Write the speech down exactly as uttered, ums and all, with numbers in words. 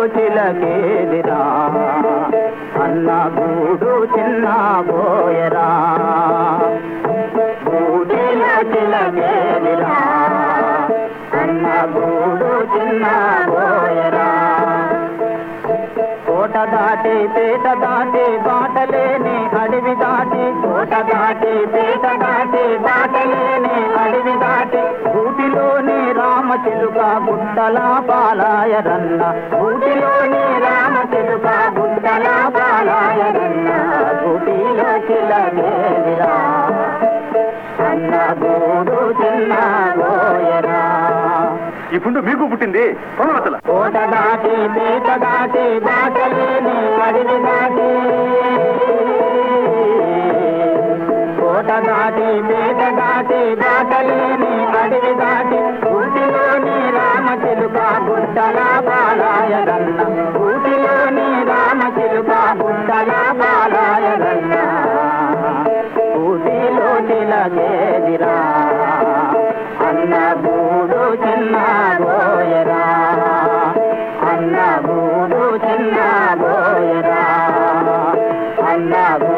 చిలకేదిరా అన్న గూడు చిన్న బోయరా గూటిలో చిలకేదిరా అన్న గూడు చిన్న బోయరా కోట దాటి పేట దాటి బాటలేని అడవి దాటి కోట దాటి పేట దాటి బాటలేని అడవి దాటి గూటిలోని రామ చిలుక గుట్టల పాలాయరన్న గూటిలోని రామ చిలుక గుట్టల పాలాయరన్న గూటిలో చిలకేదిరా అన్న గూడు చిన్న బోయరా. ఈ పుండు మీకు పుట్టింది కోట దాటి పేట దాటి బాటలేని అడవి దాటి కోట దాటి పేట దాటి బాటలేని అడవి దాటి ఊటిలోని రామ చిలుక గుట్టల పాలాయరన్న ఊటిలోని రామ చిలుక గుట్టల పాలాయరన్న ఊటిలో చిలకేదిరా అన్న గూడు చిన్న బోయరా అన్న గూడు చిన్న బోయరా అన్న